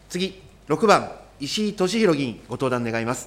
次、6番、石井俊博議員、ご登壇願います。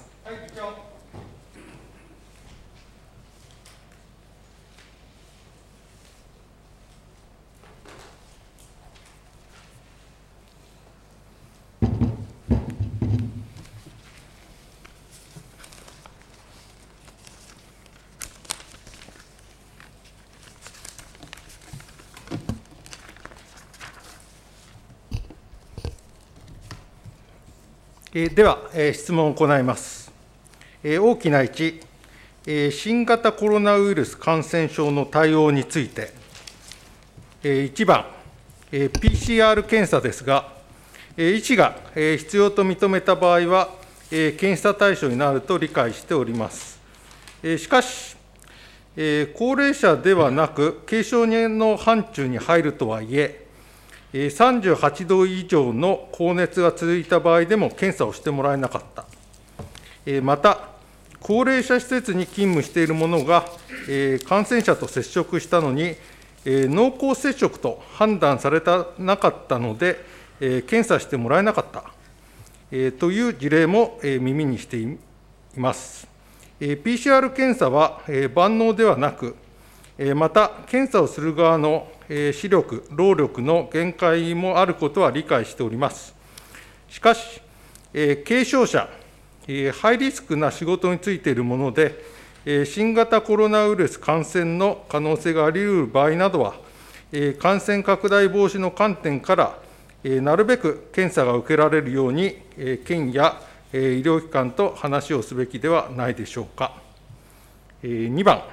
では、質問を行います。大きな1、新型コロナウイルス感染症の対応について、1番、PCR 検査ですが、医師が必要と認めた場合は、検査対象になると理解しております。しかし、高齢者ではなく、軽症の範疇に入るとはいえ、38度以上の高熱が続いた場合でも検査をしてもらえなかった。また、高齢者施設に勤務している者が感染者と接触したのに、濃厚接触と判断されなかったので、検査してもらえなかった、という事例も耳にしています。PCR 検査は万能ではなく、また、検査をする側の視力、労力の限界もあることは理解しております。しかし、軽症者、ハイリスクな仕事に就いているもので、新型コロナウイルス感染の可能性があり得る場合などは、感染拡大防止の観点から、なるべく検査が受けられるように、県や医療機関と話をすべきではないでしょうか。2番、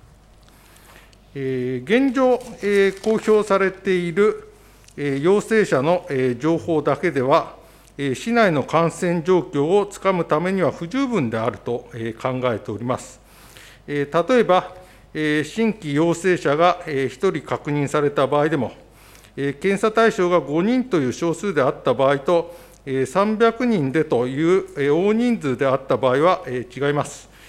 現状、公表されている陽性者の情報だけでは、市内の感染状況をつかむためには不十分であると考えております。例えば、新規陽性者が1人確認された場合でも、検査対象が5人という少数であった場合と、300人でという大人数であった場合は違います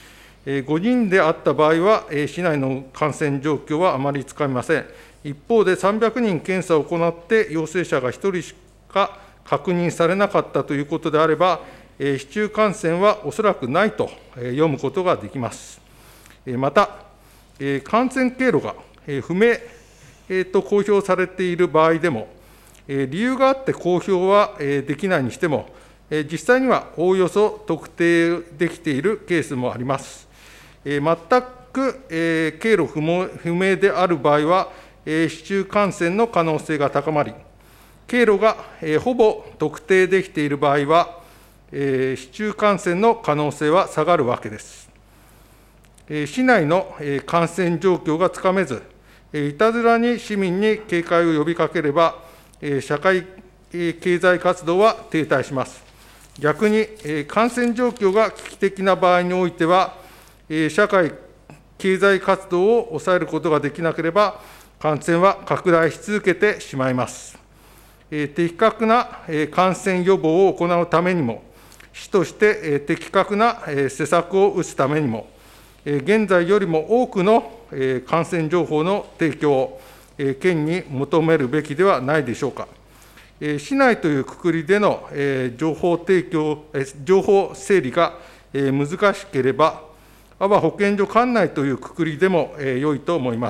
。5人であった場合は、市内の感染状況はあまりつかめません。一方で、300人検査を行って、陽性者が1人しか確認されなかったということであれば、市中感染はおそらくないと読むことができます。また、感染経路が不明と公表されている場合でも、理由があって公表はできないにしても、実際にはおおよそ特定できているケースもあります。全く経路不明である場合は、市中感染の可能性が高まり、経路がほぼ特定できている場合は、市中感染の可能性は下がるわけです。市内の感染状況がつかめず、いたずらに市民に警戒を呼びかければ、社会経済活動は停滞します。逆に、感染状況が危機的な場合においては、社会経済活動を抑えることができなければ、感染は拡大し続けてしまいます。的確な感染予防を行うためにも、市として的確な施策を打つためにも、現在よりも多くの感染情報の提供を県に求めるべきではないでしょうか。市内というくくりでの情報提供、情報整理が難しければ、阿波保健所管内というくくりでも良いと思います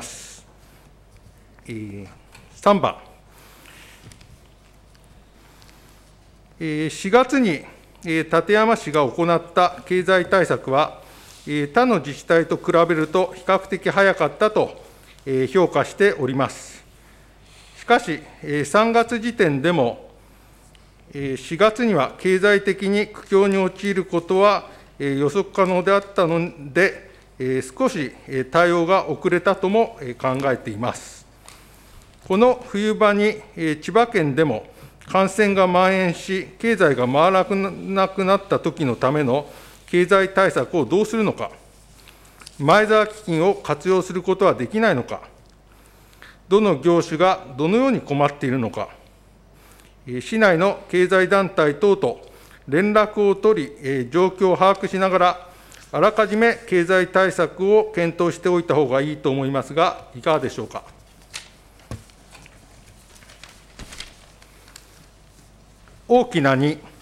。3番、4月に館山市が行った経済対策は、他の自治体と比べると比較的早かったと評価しております。しかし、3月時点でも、4月には経済的に苦境に陥ることは予測可能であったので、少し対応が遅れたとも考えています。この冬場に千葉県でも感染が蔓延し、経済が回らなくなったときのための経済対策をどうするのか、前沢基金を活用することはできないのか、どの業種がどのように困っているのか、市内の経済団体等と連絡を取り、状況を把握しながら、あらかじめ経済対策を検討しておいたほうがいいと思いますが、いかがでしょうか。大きな2、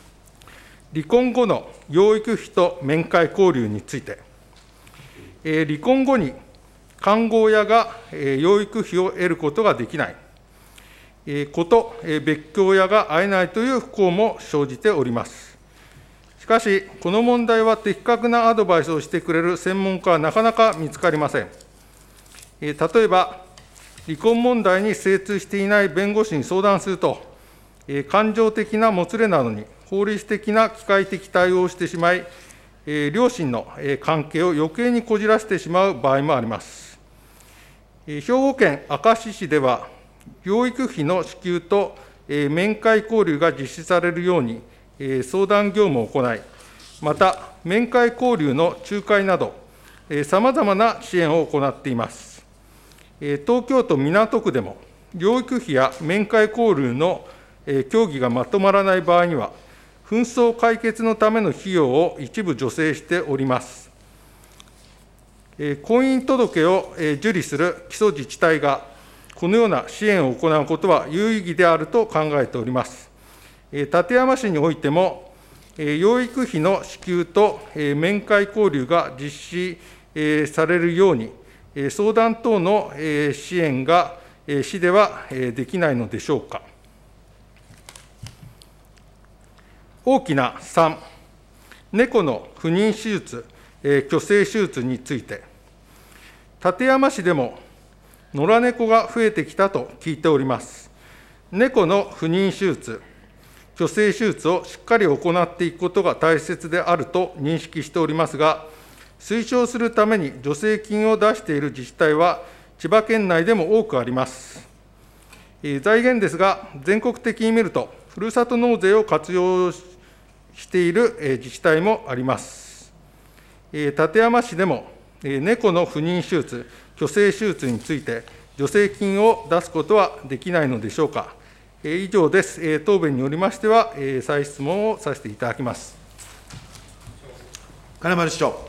離婚後の養育費と面会交流について、離婚後に監護親が養育費を得ることができないこと、別居親が会えないという不幸も生じております。しかし、この問題は的確なアドバイスをしてくれる専門家はなかなか見つかりません。例えば、離婚問題に精通していない弁護士に相談すると、感情的なもつれなどに法律的な機械的対応をしてしまい、両親の関係を余計にこじらせてしまう場合もあります。兵庫県明石市では、養育費の支給と面会交流が実施されるように相談業務を行い、また面会交流の仲介など、さまざまな支援を行っています。東京都港区でも、養育費や面会交流の協議がまとまらない場合には、紛争解決のための費用を一部助成しております。婚姻届を受理する基礎自治体が、このような支援を行うことは有意義であると考えております。館山市においても、養育費の支給と面会交流が実施されるように、相談等の支援が市ではできないのでしょうか。大きな3、猫の不妊手術、去勢手術について、館山市でも野良猫が増えてきたと聞いております。猫の不妊手術、去勢手術をしっかり行っていくことが大切であると認識しておりますが、推奨するために助成金を出している自治体は、千葉県内でも多くあります。財源ですが、全国的に見ると、ふるさと納税を活用している自治体もあります。館山市でも、猫の不妊手術、去勢手術について、助成金を出すことはできないのでしょうか。以上です。答弁によりましては、再質問をさせていただきます。 金丸市長。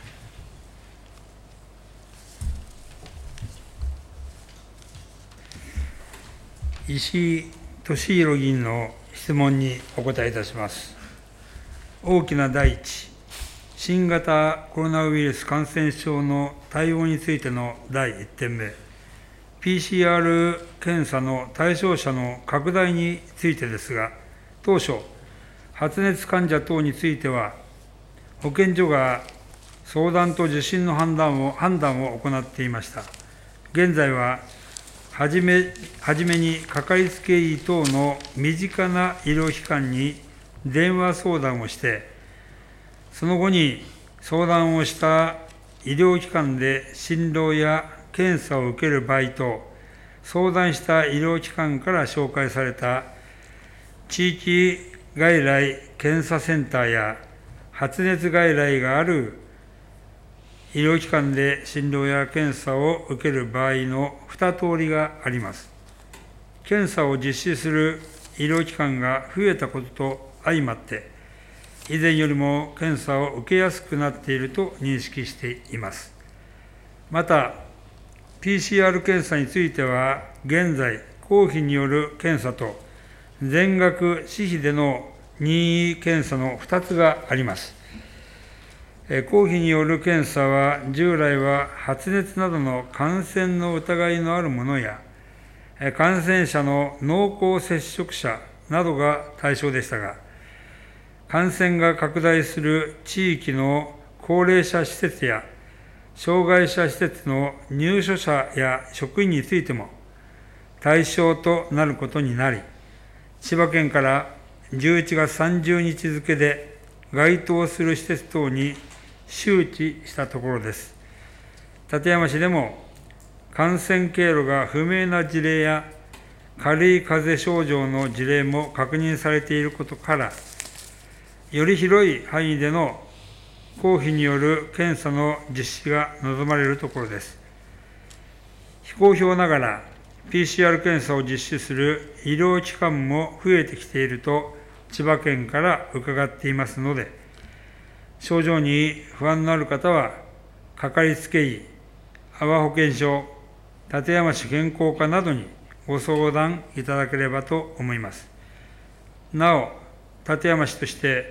石井俊宏議員の質問にお答えいたします。大きな第一、新型コロナウイルス感染症の対応についての第1点目、PCR 検査の対象者の拡大についてですが、当初、発熱患者等については、保健所が相談と受診の判断を行っていました。現在は、はじめにかかりつけ医等の身近な医療機関に電話相談をして、その後に相談をした医療機関で診療や検査を受ける場合と、相談した医療機関から紹介された地域外来検査センターや発熱外来がある医療機関で診療や検査を受ける場合の2通りがあります。検査を実施する医療機関が増えたことと相まって、以前よりも検査を受けやすくなっていると認識しています。また、PCR 検査については、現在、公費による検査と全額私費での任意検査の2つがあります。公費による検査は、従来は発熱などの感染の疑いのあるものや、感染者の濃厚接触者などが対象でしたが、感染が拡大する地域の高齢者施設や障害者施設の入所者や職員についても対象となることになり、千葉県から11月30日付で該当する施設等に周知したところです。館山市でも感染経路が不明な事例や軽い風邪症状の事例も確認されていることから、より広い範囲での公費による検査の実施が望まれるところです。非公表ながら PCR 検査を実施する医療機関も増えてきていると千葉県から伺っていますので、症状に不安のある方は、かかりつけ医、阿波保健所、館山市健康課などにご相談いただければと思います。なお、館山市として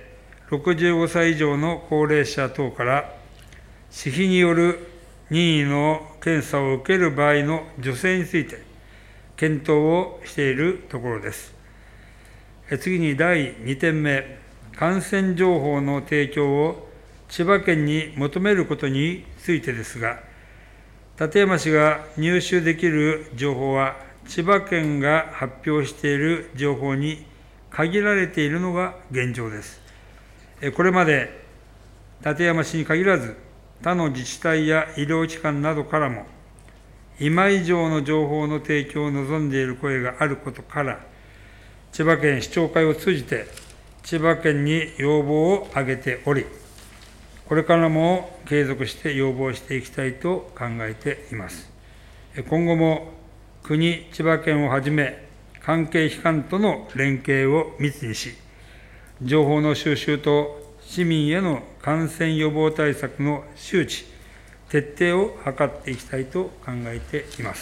65歳以上の高齢者等から、私費による任意の検査を受ける場合の助成について、検討をしているところです。次に第2点目、感染情報の提供を千葉県に求めることについてですが、館山市が入手できる情報は、千葉県が発表している情報に限られているのが現状です。これまで館山市に限らず、他の自治体や医療機関などからも、今以上の情報の提供を望んでいる声があることから、千葉県市長会を通じて、千葉県に要望を挙げており、これからも継続して要望していきたいと考えています。今後も国、千葉県をはじめ、関係機関との連携を密にし、情報の収集と市民への感染予防対策の周知、徹底を図っていきたいと考えています。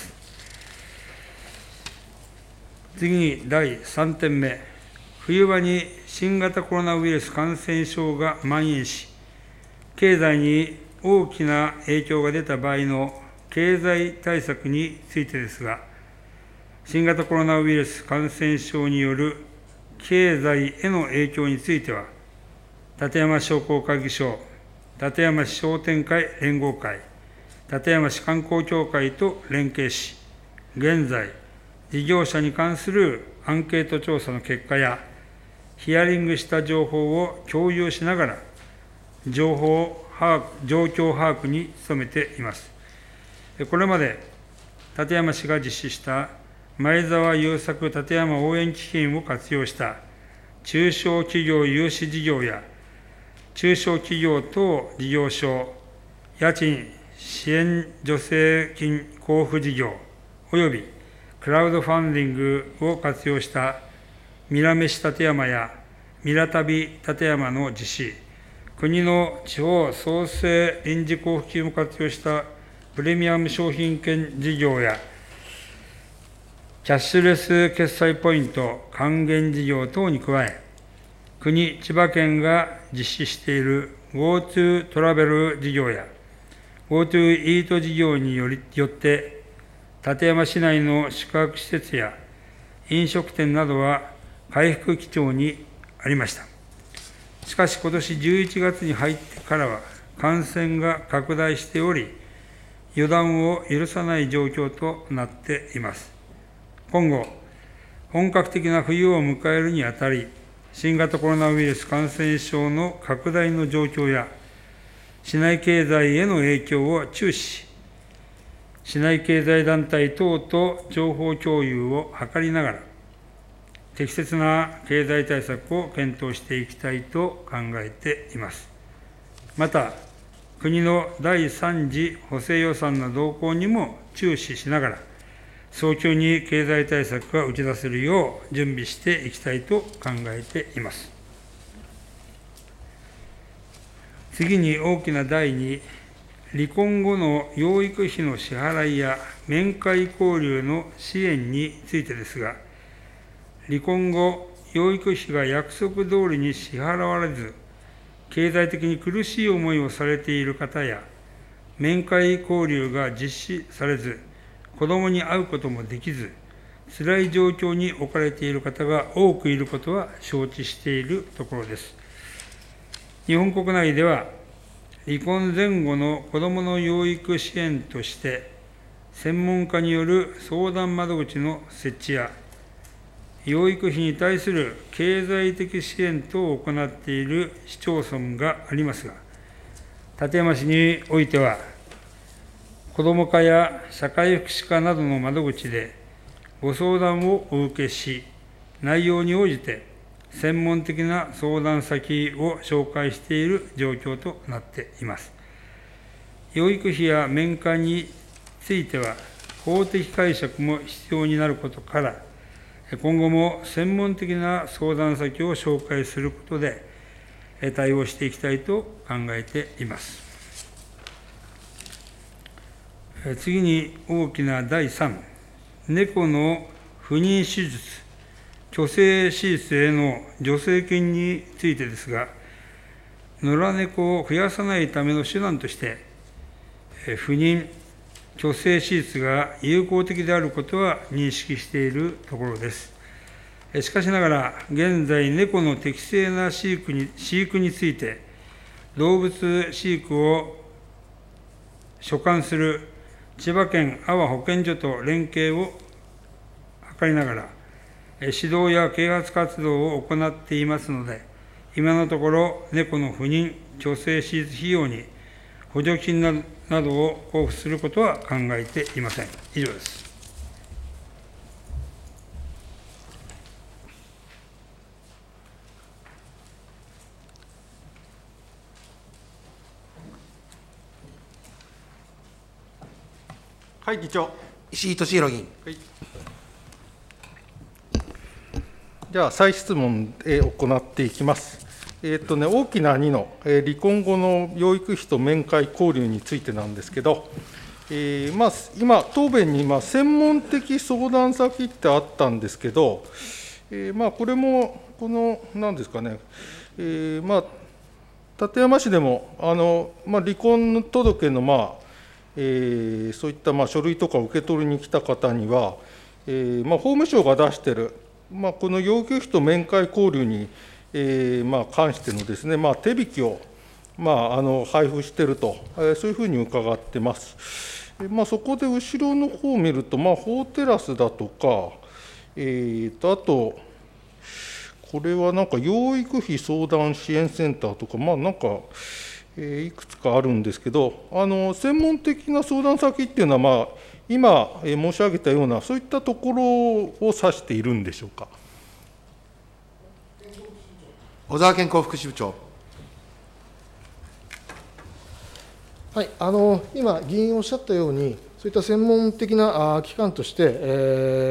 次に第3点目、冬場に新型コロナウイルス感染症が蔓延し、経済に大きな影響が出た場合の経済対策についてですが、新型コロナウイルス感染症による経済への影響については、館山市商工会議所、館山市商店会連合会、館山市観光協会と連携し、現在、事業者に関するアンケート調査の結果や、ヒアリングした情報を共有しながら、状況把握に努めています。これまで館山市が実施した前澤友作館山応援基金を活用した中小企業融資事業や、中小企業等事業所家賃支援助成金交付事業およびクラウドファンディングを活用したミラメシ館山やミラ旅館山の実施、国の地方創生臨時交付金を活用したプレミアム商品券事業や、キャッシュレス決済ポイント還元事業等に加え、国、千葉県が実施している GoTo トラベル事業や GoTo イート事業によって、館山市内の宿泊施設や飲食店などは回復基調にありました。しかし、今年11月に入ってからは感染が拡大しており、予断を許さない状況となっています。今後、本格的な冬を迎えるにあたり、新型コロナウイルス感染症の拡大の状況や、市内経済への影響を注視し、市内経済団体等と情報共有を図りながら、適切な経済対策を検討していきたいと考えています。また、国の第3次補正予算の動向にも注視しながら、早急に経済対策が打ち出せるよう準備していきたいと考えています。次に大きな第2、離婚後の養育費の支払いや面会交流の支援についてですが、離婚後、養育費が約束通りに支払われず、経済的に苦しい思いをされている方や、面会交流が実施されず、子どもに会うこともできず、辛い状況に置かれている方が多くいることは承知しているところです。日本国内では、離婚前後の子どもの養育支援として、専門家による相談窓口の設置や、養育費に対する経済的支援等を行っている市町村がありますが、館山市においては、子ども課や社会福祉課などの窓口でご相談をお受けし、内容に応じて専門的な相談先を紹介している状況となっています。養育費や面会については、法的解釈も必要になることから、今後も専門的な相談先を紹介することで対応していきたいと考えています。次に大きな第3、猫の不妊手術、去勢手術への助成金についてですが、 野良猫を増やさないための手段として、不妊・去勢手術が有効的であることは認識しているところです。しかしながら、現在、猫の適正な飼育について、動物飼育を所管する千葉県阿波保健所と連携を図りながら、指導や啓発活動を行っていますので、今のところ、猫の不妊・去勢手術費用に補助金などを交付することは考えていません。以上です。 はい、議長。 石井俊宏議員。 はい、じゃあ、再質問行っていきます。大きな2の、離婚後の養育費と面会交流についてなんですけど、今、答弁に専門的相談先ってあったんですけど、これも、なんですかね、館山市でも、離婚届の、そういった書類とか受け取りに来た方には、法務省が出している、この養育費と面会交流に関してのですね、手引きを配布していると、そういうふうに伺ってます。そこで後ろの方を見ると、法テラスだとか、あと、これはなんか養育費相談支援センターとか、なんか、いくつかあるんですけど、専門的な相談先っていうのは、今申し上げたような、そういったところを指しているんでしょうか。 小沢健康福祉部長。 はい、今、議員おっしゃったように、そういった専門的な機関として、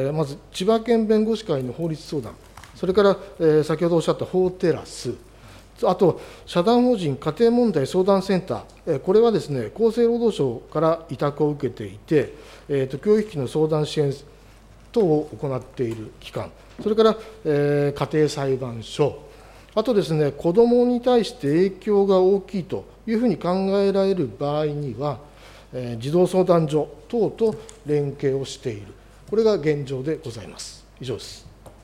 まず千葉県弁護士会の法律相談、それから、先ほどおっしゃった法テラス、あと、社団法人家庭問題相談センター、これはですね、厚生労働省から委託を受けていて、教育費の相談支援等を行っている機関、それから、家庭裁判所、あとですね、子どもに対して影響が大きいというふうに考えられる場合には、児童相談所等と連携をしている、これが現状でございます。以上です。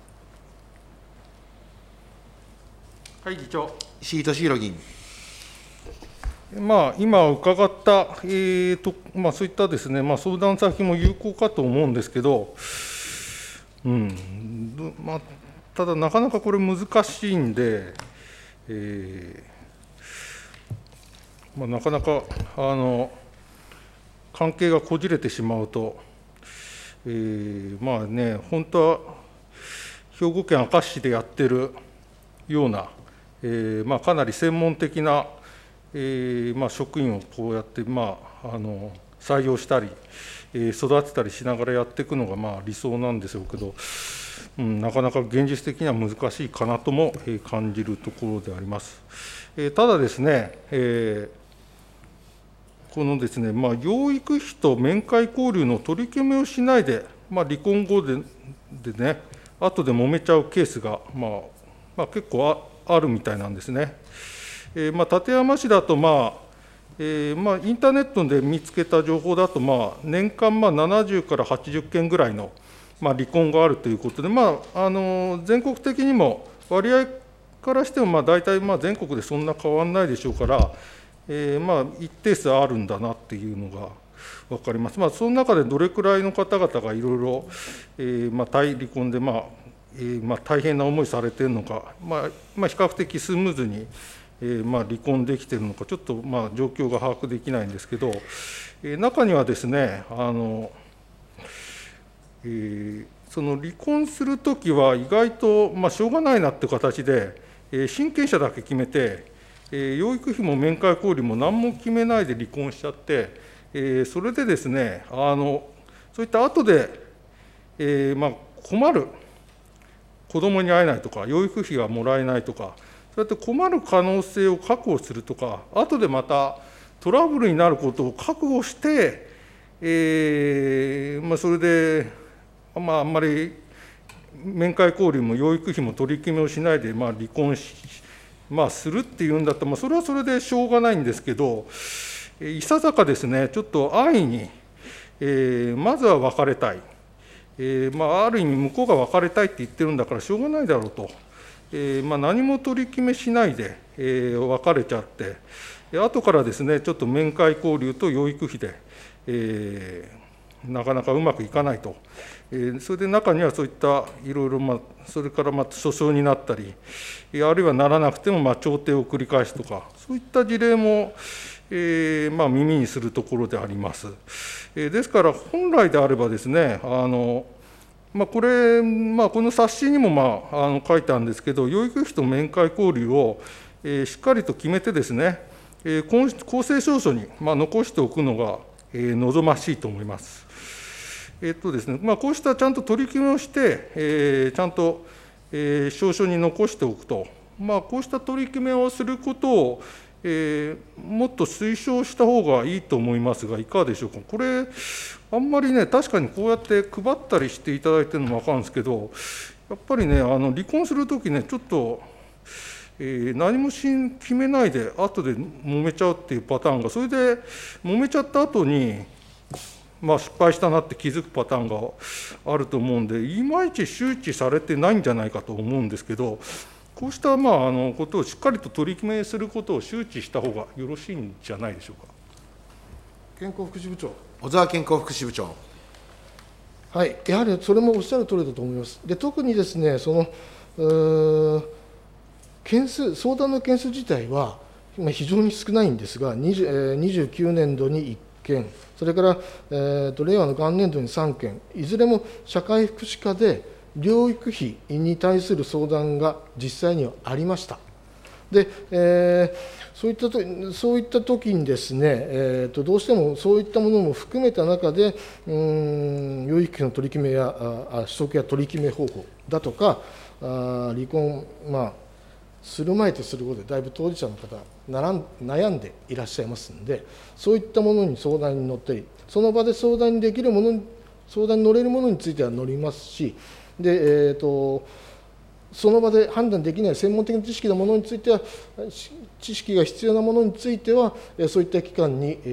はい、議長。 石井俊宏議員。 今伺った、そういったですね、相談先も有効かと思うんですけど、ただ、なかなかこれ難しいんで、なかなか関係がこじれてしまうと、本当は兵庫県明石市でやってるような、かなり専門的な、職員をこうやって、採用したり、育てたりしながらやっていくのが理想なんでしょうけど、なかなか現実的には難しいかなとも感じるところであります。ただですね、このですね、養育費と面会交流の取り決めをしないで、離婚後でね、後で揉めちゃうケースが、結構あるみたいなんですね。館山市だと、インターネットで見つけた情報だと、年間70から80件ぐらいの離婚があるということで、全国的にも割合からしても、大体全国でそんな変わらないでしょうから、一定数あるんだなっていうのが分かります。その中でどれくらいの方々がいろいろ離婚で、大変な思いされているのか、比較的スムーズに、離婚できているのか、ちょっと状況が把握できないんですけど、中にはですね、その離婚するときは、意外と、しょうがないなっていう形で、親権者だけ決めて、養育費も面会交流も何も決めないで離婚しちゃって、それでですね、そういった後で、困る、子どもに会えないとか、養育費がもらえないとか、そうやって困る可能性を確保するとか、後でまたトラブルになることを覚悟して、それで、あんまり面会交流も養育費も取り決めをしないで、離婚するっていうんだったら、それはそれでしょうがないんですけど、いささかですね、ちょっと安易に、まずは別れたい、ある意味、向こうが別れたいって言ってるんだから、しょうがないだろうと、何も取り決めしないで、別れちゃって、後からですね、ちょっと面会交流と養育費で、なかなかうまくいかないと、それで中にはそういったいろいろ、それから訴訟になったり、あるいはならなくても調停を繰り返すとか、そういった事例も、耳にするところであります。ですから、本来であればですね、この冊子にも書いたんですけど、養育費と面会交流をしっかりと決めてですね、公正証書に残しておくのが望ましいと思います。ですね、こうしたちゃんと取り決めをして、ちゃんと証書に残しておくと、こうした取り決めをすることを、もっと推奨した方がいいと思いますが、いかがでしょうか。これ、あんまりね、確かにこうやって配ったりしていただいてるのも分かるんですけど、やっぱりね、離婚するときね、ちょっと、何も決めないで、後で揉めちゃうっていうパターンが、それで揉めちゃった後に、失敗したなって気づくパターンがあると思うんで、いまいち周知されてないんじゃないかと思うんですけど、こうしたことをしっかりと取り決めすることを周知した方がよろしいんじゃないでしょうか。 健康福祉部長。 小沢健康福祉部長。 はい、やはりそれもおっしゃる通りだと思います。で、特にですね、相談の件数自体は非常に少ないんですが、29年度に1件、それから、令和の元年度に3件、いずれも社会福祉課で療育費に対する相談が実際にはありました。で、そういった時にですね、どうしてもそういったものも含めた中で、養育費の取り決めや取得や取り決め方法だとか、離婚、する前とする後でだいぶ当事者の方悩んでいらっしゃいますので、そういったものに相談に乗ったり、その場で相談にできるものに、相談に乗れるものについては乗りますし、で、その場で判断できない専門的な知識のものについては、知識が必要なものについては、そういった機関に、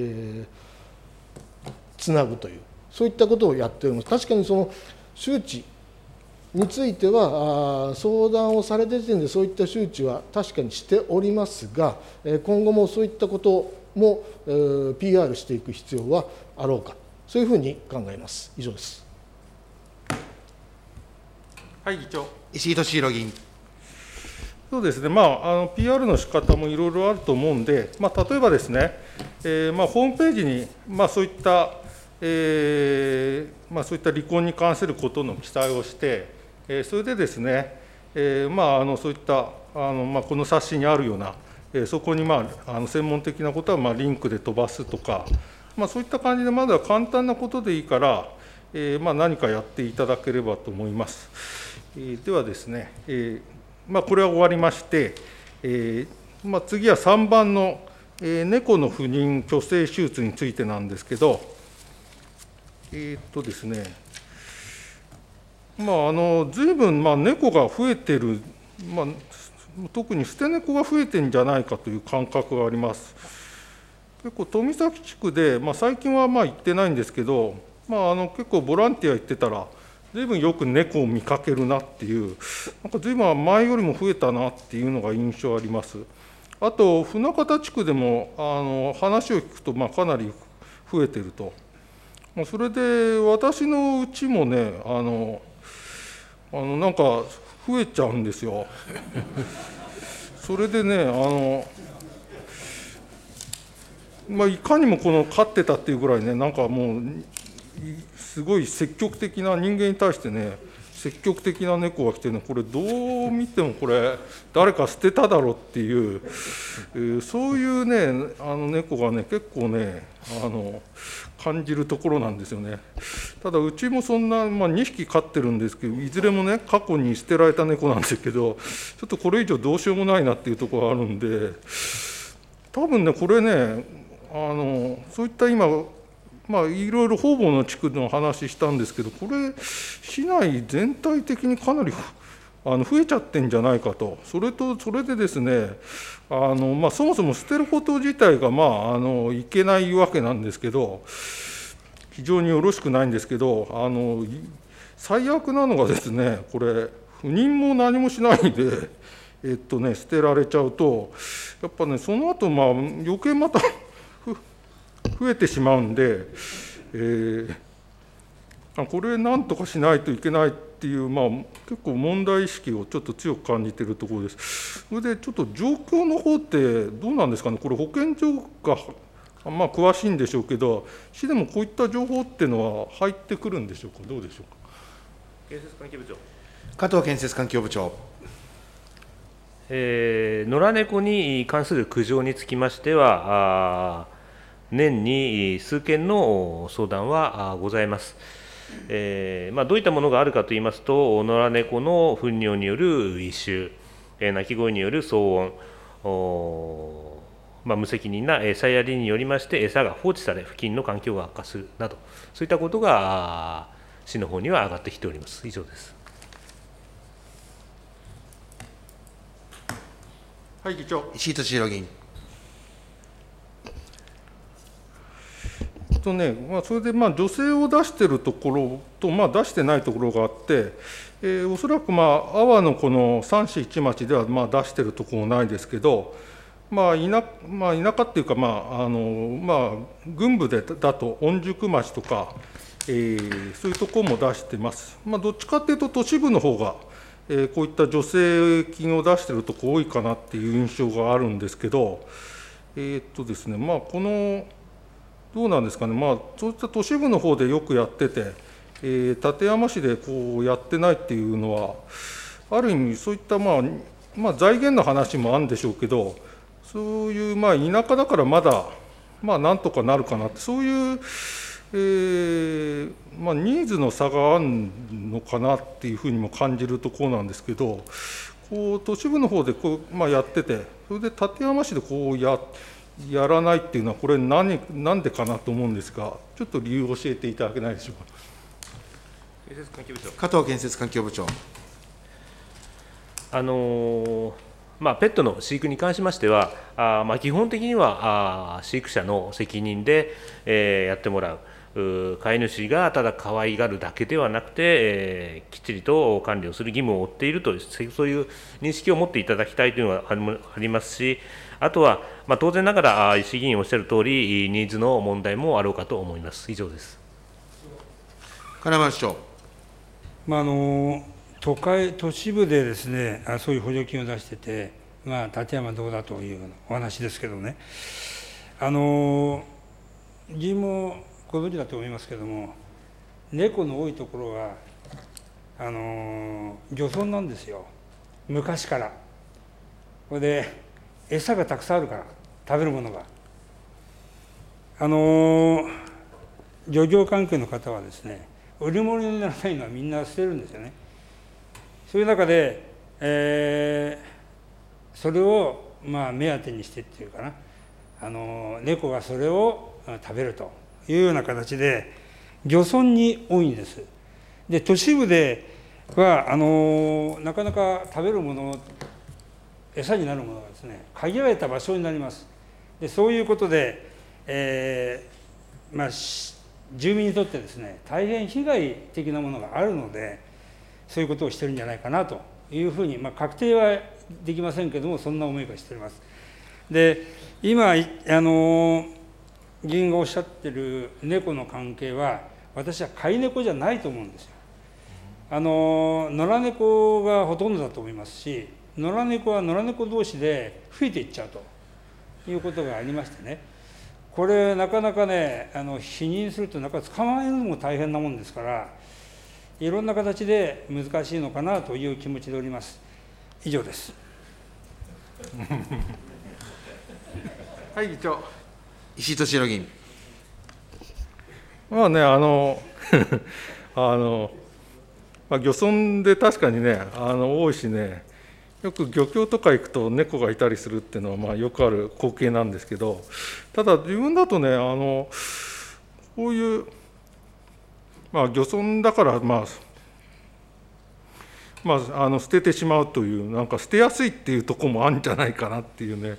つなぐという、そういったことをやっております。確かにその周知については、相談をされている時点でそういった周知は確かにしておりますが、今後もそういったことも PR していく必要はあろうか、そういうふうに考えます。以上です。 はい、議長。 石井俊宏議員。 そうですね、PR の仕方もいろいろあると思うんで、例えばですね、ホームページに、そういった、そういった離婚に関することの記載をして、それでですね、そういったこの冊子にあるような、そこに専門的なことはリンクで飛ばすとか、そういった感じで、まずは簡単なことでいいから、何かやっていただければと思います。ではですね、これは終わりまして、次は3番の、猫の不妊去勢手術についてなんですけど、ですね、ずいぶん猫が増えてる、特に捨て猫が増えてるんじゃないかという感覚があります。結構、富崎地区で、最近は行ってないんですけど、結構ボランティア行ってたら、ずいぶんよく猫を見かけるなっていう、ずいぶん前よりも増えたなっていうのが印象あります。あと、船形地区でも話を聞くと、かなり増えてると。それで、私のうちもね、なんか増えちゃうんですよ。それでね、いかにも飼ってたっていうぐらいね、なんかもう、すごい積極的な人間に対してね、積極的な猫が来てね、これ、どう見てもこれ、誰か捨てただろうっていう、そういうね、猫がね、結構ね、感じるところなんですよね。ただ、うちもそんな、2匹飼ってるんですけど、いずれもね、過去に捨てられた猫なんですけど、ちょっとこれ以上どうしようもないなっていうところがあるんで、多分ね、これね、そういった今、いろいろ方々の地区の話したんですけど、これ、市内全体的にかなり増えちゃってんじゃないかと、それでですね、そもそも捨てること自体が、いけないわけなんですけど、非常によろしくないんですけど、最悪なのがですね、これ、不妊も何もしないで、捨てられちゃうと、やっぱね、その後余計また増えてしまうんで、これ、なんとかしないといけないっていう、結構問題意識をちょっと強く感じているところです。それで、ちょっと状況の方ってどうなんですかね、これ、保健所が詳しいんでしょうけど、市でもこういった情報っていうのは入ってくるんでしょうか、どうでしょうか。 建設関係部長。 加藤建設環境部長。 野良猫に関する苦情につきましては、年に数件の相談はございます。どういったものがあるかといいますと、野良猫の糞尿による異臭、鳴き声による騒音、無責任な餌やりによりまして餌が放置され、付近の環境が悪化するなど、そういったことが市の方には上がってきております。以上です。 はい、議長。 石井俊宏議員。 それで女性を出しているところと、出してないところがあって、おそらく阿波のこの3市1町では出しているところないですけど、田舎っていうか、郡部だと御宿町とか、そういうところも出してます。どっちかっていうと、都市部の方が、こういった助成金を出しているところ多いかなっていう印象があるんですけど、ですね、この、どうなんですかね、そういった都市部の方でよくやってて、館山市でこうやってないっていうのは、ある意味、そういった財源の話もあるんでしょうけど、そういう田舎だからまだ、なんとかなるかなって、そういう、ニーズの差があるのかなっていうふうにも感じるところなんですけど、都市部の方でやってて、それで館山市でやらないっていうのは、これなんでかなと思うんですが、ちょっと理由を教えていただけないでしょうか。 建設環境部長。 加藤建設環境部長。 ペットの飼育に関しましては、基本的には飼育者の責任で、やってもらう。飼い主がただ可愛がるだけではなくて、きっちりと管理をする義務を負っているという、そういう認識を持っていただきたいというのがありますし、あとは、当然ながら、石井議員おっしゃるとおり、ニーズの問題もあろうかと思います。以上です。 金丸市長。 都市部でですね、そういう補助金を出してて、館山どうだというお話ですけどね、議員もご存知だと思いますけども、猫の多いところは漁村なんですよ、昔から。これで餌がたくさんあるから、食べるものが。漁業関係の方はですね、売り物にならないのはみんな捨てるんですよね。そういう中で、それを目当てにしてっていうかな、猫がそれを食べるというような形で、漁村に多いんです。で、都市部ではなかなか食べるもの、餌になるものがですね、限られた場所になります。で、そういうことで、住民にとってですね、大変被害的なものがあるので、そういうことをしてるんじゃないかなというふうに、確定はできませんけれども、そんな思いがしております。で、今、議員がおっしゃってる猫の関係は、私は飼い猫じゃないと思うんですよ。野良猫がほとんどだと思いますし、野良猫は野良猫同士で増えていっちゃうということがありましてね、これ、なかなかね、否認すると、捕まえるのも大変なもんですから、いろんな形で難しいのかなという気持ちでおります。以上です。 はい、議長。 石井俊宏議員。 漁村で確かにね、多いしね、よく漁協とか行くと猫がいたりするっていうのは、よくある光景なんですけど、ただ、自分だとね、こういう、漁村だから、 捨ててしまうという、なんか捨てやすいっていうところもあるんじゃないかなっていうね、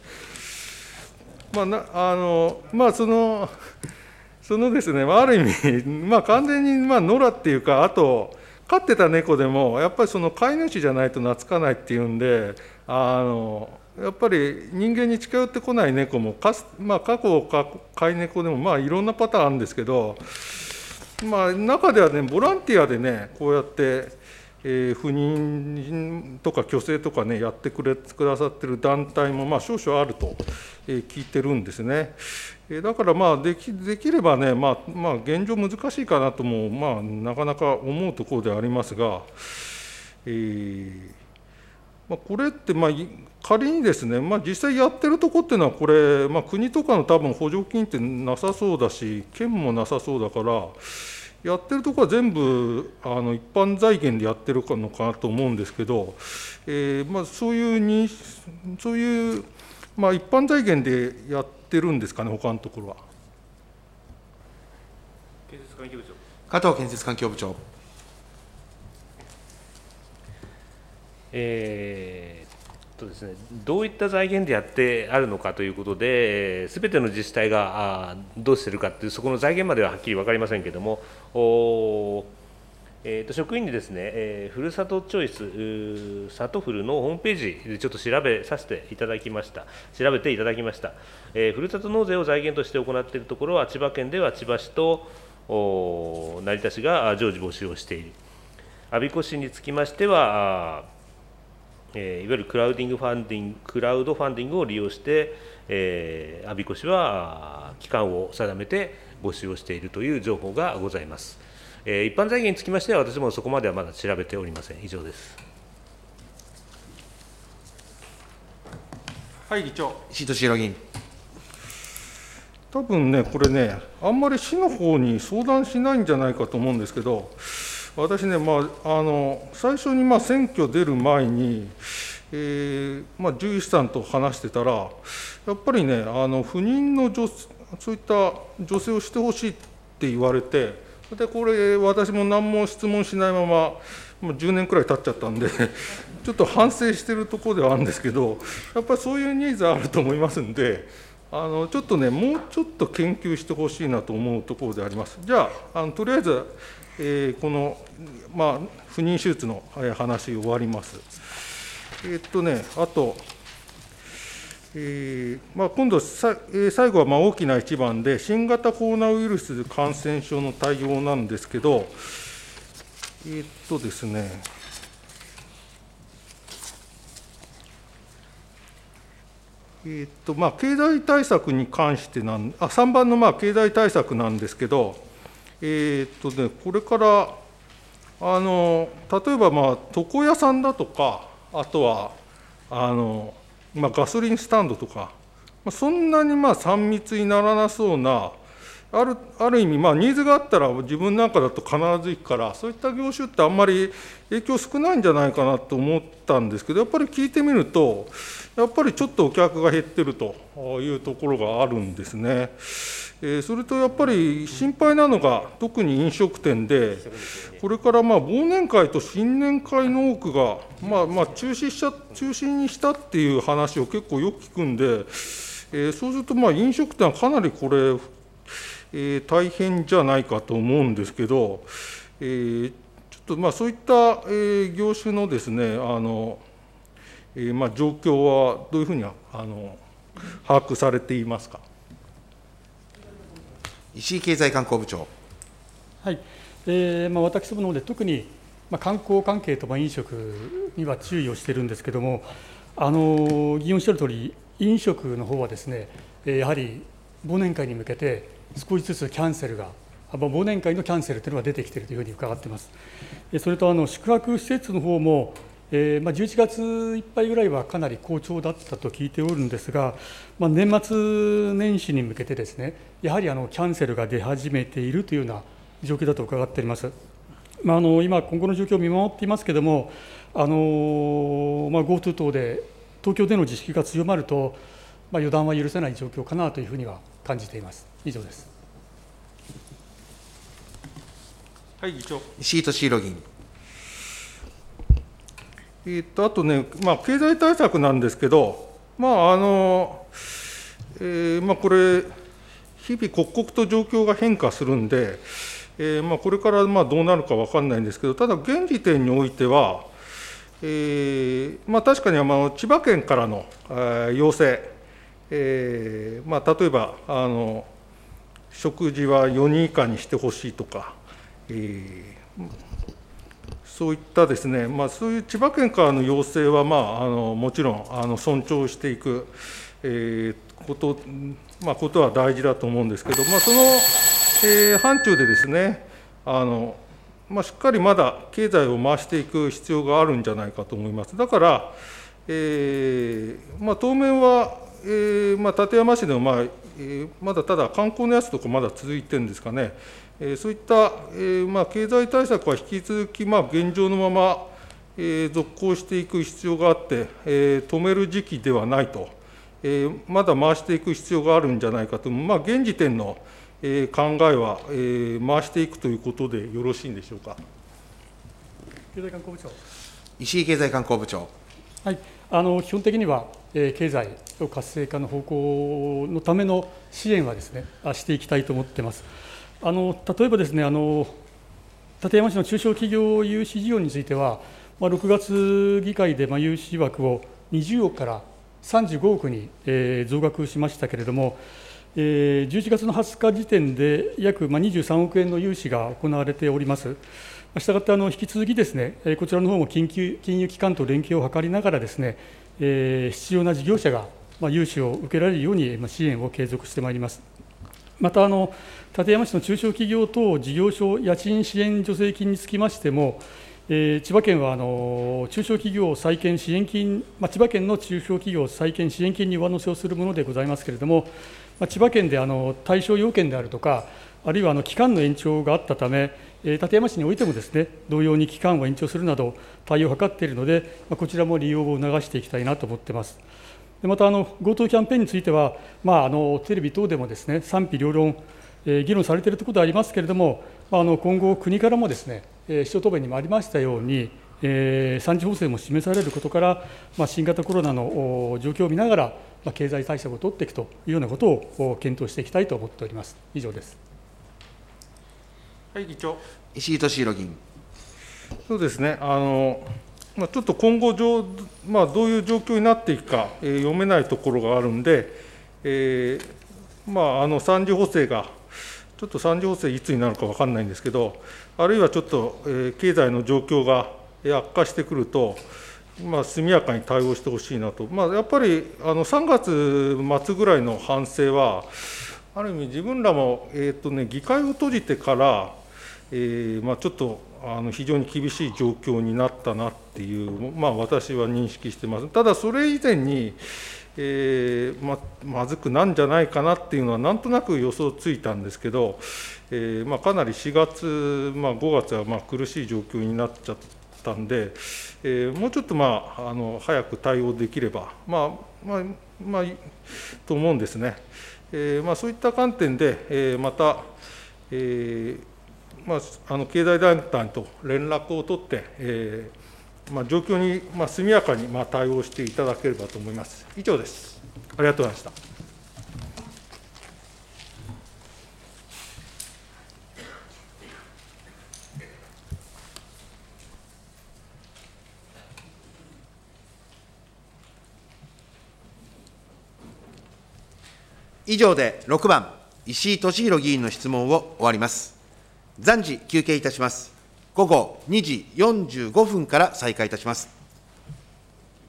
そのですね、ある意味、完全に野良っていうか、あと、飼ってた猫でも、やっぱりその飼い主じゃないと懐かないっていうんで、やっぱり人間に近寄ってこない猫も、過去飼い猫でも、いろんなパターンあるんですけど、中ではね、ボランティアでね、こうやって、不妊とか去勢とかね、やってくださってる団体も少々あると聞いてるんですね。だからできればね、現状難しいかなとも、なかなか思うところでありますが、これって仮にですね、実際やってるところっていうのは、これ、国とかの多分補助金ってなさそうだし、県もなさそうだから、やってるところは全部一般財源でやってるのかなと思うんですけど、そういう一般財源でやってるんですかね、他のところは。 建設環境部長。 加藤建設環境部長。 ですね、どういった財源でやってあるのかということで、すべての自治体がどうしているかという、そこの財源までははっきり分かりませんけれども、職員にですね、ふるさとチョイス、さとふるのホームページでちょっと調べていただきました。ふるさと納税を財源として行っているところは、千葉県では千葉市と成田市が常時募集をしている。我孫子市につきましては、いわゆるクラウドファンディングを利用して、我孫子市は期間を定めて募集をしているという情報がございます。一般財源につきましては、私もそこまではまだ調べておりません。以上です。 はい、議長。 石井俊宏議員。 多分ね、これね、あんまり市の方に相談しないんじゃないかと思うんですけど、私ね、最初に選挙出る前に、獣医師さんと話してたら、やっぱりね、不妊のそういった助成をしてほしいって言われて、でこれ、私も何も質問しないまま、もう10年くらい経っちゃったんで、ちょっと反省してるところではあるんですけど、やっぱりそういうニーズあると思いますんで、ちょっとね、もうちょっと研究してほしいなと思うところであります。じゃあ、とりあえず、この、不妊手術の話終わります。あと、今度、最後は大きな一番で、新型コロナウイルス感染症の対応なんですけど、ですね、経済対策に関して3番の経済対策なんですけど、これから、例えば床屋さんだとか、あとはガソリンスタンドとか、そんなに3密にならなそうな、ある意味、ニーズがあったら、自分なんかだと必ず行くから、そういった業種ってあんまり影響少ないんじゃないかなと思ったんですけど、やっぱり聞いてみると、やっぱりちょっとお客が減ってるというところがあるんですね。それとやっぱり心配なのが、特に飲食店で、これから忘年会と新年会の多くが、中止にしたっていう話を結構よく聞くんで、そうすると飲食店はかなりこれ、大変じゃないかと思うんですけど、ちょっとそういった業種のですね、状況はどういうふうに把握されていますか。 石井経済観光部長。 はい、私どもの方で特に観光関係と飲食には注意をしているんですけれども、議員おっしゃるとおり、飲食の方はですね、やはり忘年会に向けて、少しずつキャンセルが、忘年会のキャンセルというのが出てきているというふうに伺っています。それと宿泊施設の方も、11月いっぱいぐらいはかなり好調だったと聞いておるんですが、年末年始に向けてですね、やはりキャンセルが出始めているというような状況だと伺っております。今、今後の状況を見守っていますけれども、GoTo 等で東京での自粛が強まると、予断は許せない状況かなというふうには感じています。以上です。 はい、議長。 石井俊宏議員。 あとね、経済対策なんですけど、これ、日々刻々と状況が変化するんで、これからどうなるか分かんないんですけど、ただ現時点においては、確かに千葉県からの要請、例えば食事は4人以下にしてほしいとか、そういったですね、そういう千葉県からの要請は、もちろん尊重していく、ことは大事だと思うんですけど、その、範疇でですね、しっかりまだ経済を回していく必要があるんじゃないかと思います。だから、当面は、館山市でも、まだただ観光のやつとかまだ続いてるんですかね、そういった、経済対策は引き続き、現状のまま、続行していく必要があって、止める時期ではないと、まだ回していく必要があるんじゃないかと、現時点の考えは、回していくということでよろしいんでしょうか。 経済観光部長。 石井経済観光部長。 はい、基本的には、経済を活性化の方向のための支援はですね、していきたいと思っています。例えばですね、館山市の中小企業融資事業については、6月議会で融資枠を20億から35億に増額しましたけれども、11月の20日時点で約23億円の融資が行われております。したがって引き続きですね、こちらの方も金融機関と連携を図りながらですね、必要な事業者が融資を受けられるように支援を継続してまいります。また館山市の中小企業等事業所家賃支援助成金につきましても、千葉県は中小企業再建支援金、千葉県の中小企業再建支援金に上乗せをするものでございますけれども、千葉県で対象要件であるとか、あるいは期間の延長があったため、館山市においてもですね、同様に期間を延長するなど、対応を図っているので、こちらも利用を促していきたいなと思っています。またGoToキャンペーンについては、テレビ等でもですね、賛否両論、議論されているところでありますけれども、今後、国からもですね、市長答弁にもありましたように、3次補正も示されることから、新型コロナの状況を見ながら、経済対策を取っていくというようなことを検討していきたいと思っております。以上です。 はい、議長。 石井俊宏議員。 そうですね、ちょっと今後どういう状況になっていくか、読めないところがあるんで、3次補正が、ちょっと3次補正いつになるか分かんないんですけど、あるいはちょっと、経済の状況が悪化してくると、速やかに対応してほしいなと、やっぱり3月末ぐらいの反省は、ある意味、自分らも、議会を閉じてから、ちょっと非常に厳しい状況になったなっていう、私は認識してます。ただ、それ以前に、まずくなんじゃないかなっていうのは、なんとなく予想ついたんですけど、かなり4月、5月は苦しい状況になっちゃったんで、もうちょっと早く対応できれば、と思うんですね。そういった観点で、また、経済団体と連絡を取って、状況に速やかに対応していただければと思います。以上です。ありがとうございました。 以上で6番、石井俊宏議員の質問を終わります。暫時休憩いたします。午後2時45分から再開いたします。